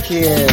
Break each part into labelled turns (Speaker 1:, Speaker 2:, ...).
Speaker 1: láìkí ẹ̀.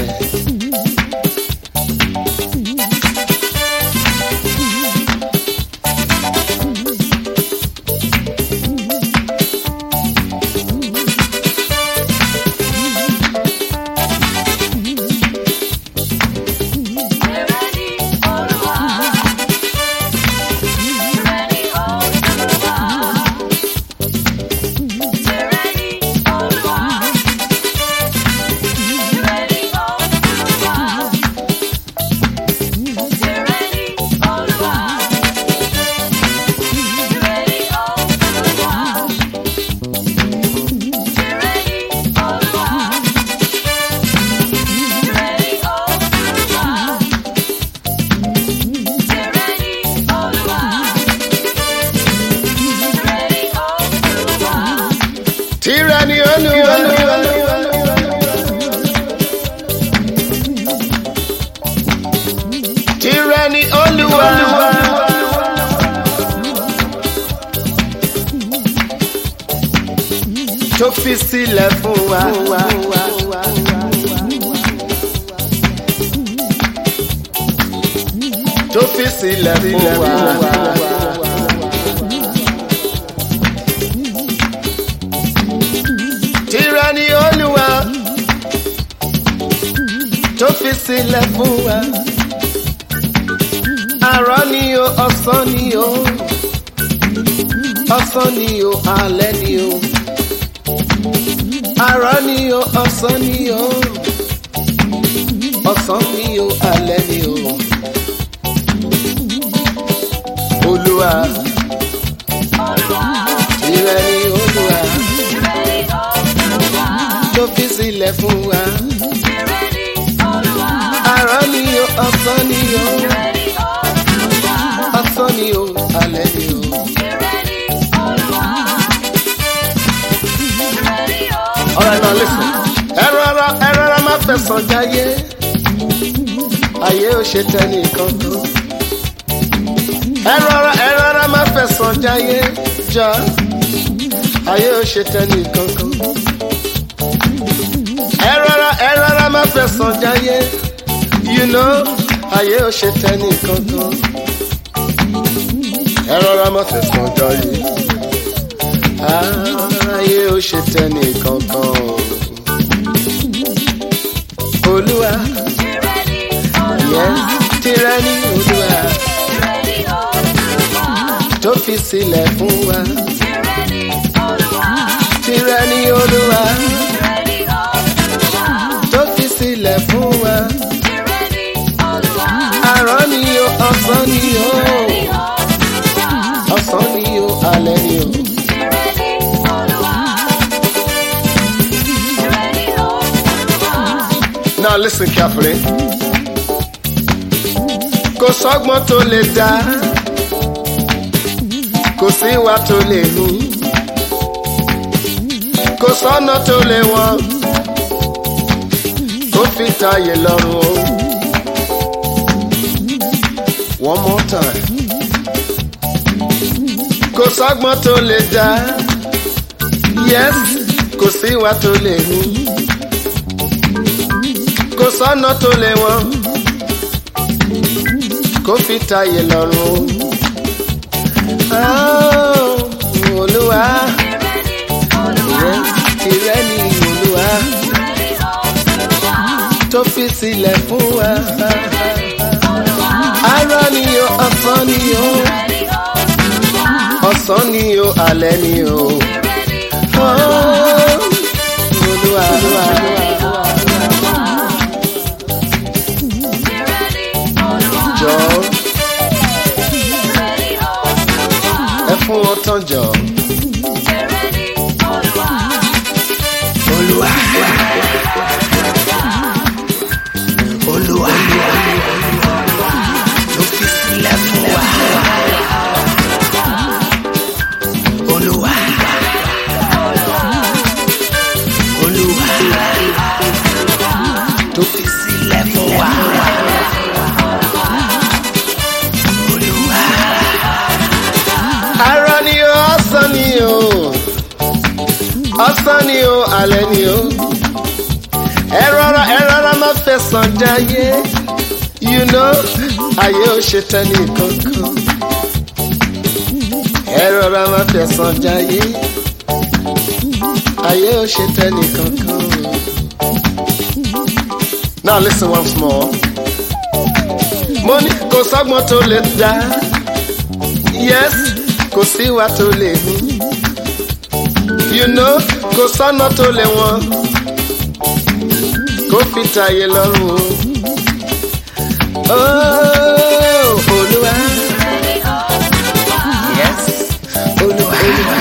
Speaker 1: Tìrẹ ni Olúwa. Tìrẹ ni Olúwa. Tó fi sílẹ̀ fún wa. Tó fi sílẹ̀ fún wa. Tìrẹ ni Olúwa tó fi sílẹ̀ fún wa. Àárọ̀ ni o, ọ̀sán ni o, ọ̀sán ni o, alẹ́ ni o. Àárọ̀ ni o, ọ̀sán ni o, ọ̀sán ni o, alẹ́ ni o. Olúwa, tìrẹ ni Olúwa tó fi sílẹ̀ fún wa. Àárọ̀ ni o, ọ̀sán ni o, ọ̀sán ni o, alẹ́ ni o. Alright, now listen. Ẹ rọra má fẹ̀sọ̀ jayé. Ayé ò ṣe tẹ́ni kankan. Ẹ rọra má fẹ̀sọ̀ jayé. Jà. Ayé ò ṣe tẹ́ni kankan. Ẹ rọra má fẹ̀sọ̀ jayé. You know, ayé ò ṣe tẹ́ni kankan. Ẹ rọra má fẹ̀sọ̀ jayé. Ayé ò ṣe tẹ́ni kankan. Olúwa, yes, tìrẹ ni Olúwa tó fi sílẹ̀ fún wa. Tìrẹ ni Olúwa tó fi sílẹ̀ fún wa. Àárọ̀ ni o, ọ̀sán ni o, ọ̀sán ni o, alẹ́ ni o. Now listen carefully. Kò sọ́gbọ́n tó lè dá, kò sí ìwà tó lè hù, kò sọ́nà tó lè wọ́n, kó fi tayé lọ́rùn o. One more time. Kò sọ́gbọ́n tó lè dá, yes, kò sí ìwà tó lè hù, kò sọ́nà tó lè wọ́n, kó fi tayé lọ́rùn. Olúwa, tìrẹ ni Olúwa tó fi sílẹ̀ fún wa. Àárọ̀ ni o, ọ̀sán ni o, ọ̀sán ni o, alẹ́ ni o. Olúwa. Jọ̀ọ́ ẹ fún wọn tán jọ̀ọ́. Olúwa, Olúwa ló fi sílẹ̀ fún wa. Olúwa, Olúwa tó fi sílẹ̀ fún wa. Àárọ̀ ni o, ọ̀sán ni o, ọ̀sán ni o, alẹ́ ni o. ẹ rọra má fẹ̀sán jayé. You know, ayé ò ṣe tẹ́ni kankan. Ẹ rọra má fẹ̀sán jayé. Ayé ò ṣe tẹ́ni kankan. Now listen once more. Mo ní kò sọ́gbọ́n tó lè dá. Yes, kò síwá tó lè hù. You know, kò sọ́nà tó lè wọ́n. Kò fi tàyè lọ́rùn o. Oh, Olúwa. Yes, Olúwa.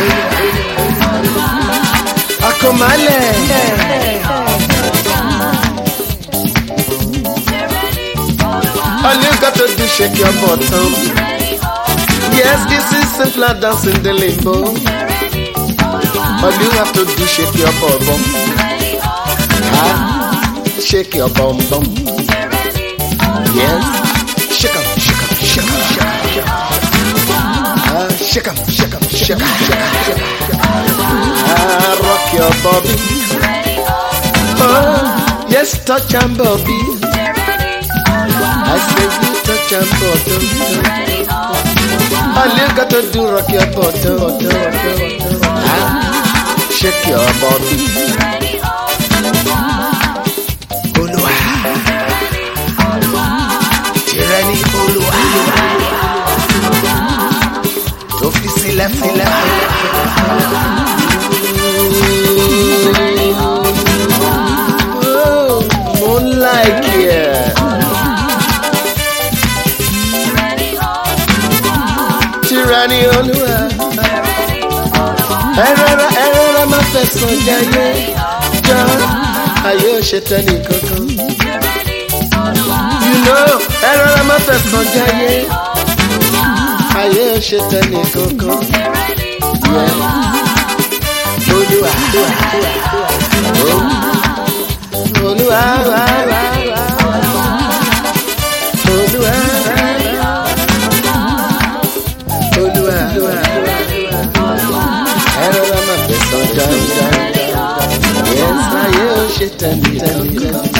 Speaker 1: Akomale. All you got to do, shake your bottom. Yes, this is simpler dancing the limbo. All you have to do, shake your bottom. Shake your bum bum. Yes, shake 'em, shake 'em, shake 'em, shake 'em, shake 'em. Shake 'em, shake 'em, shake 'em, shake 'em, shake 'em. Rock your body. Oh, yes, touch 'em, Bobby. I say you touch 'em, bottom. All you got to do, rock your bottom. Shake your body. Olúwa. Tyranny Olúwa. Tó fi sílẹ̀. Oh, mo like it. Tyranny Olúwa. Ẹ rọra má fẹ̀sán jayé. Ayé ò ṣe tẹ́ni kankan. You know, ẹ rọra má fẹ̀sán jayé. Ayé ò ṣe tẹ́ni kankan. Olúwa. Olúwa. Ẹ rọra má fẹ̀sán jayé. Yes, ayé ò ṣe tẹ́ni kankan.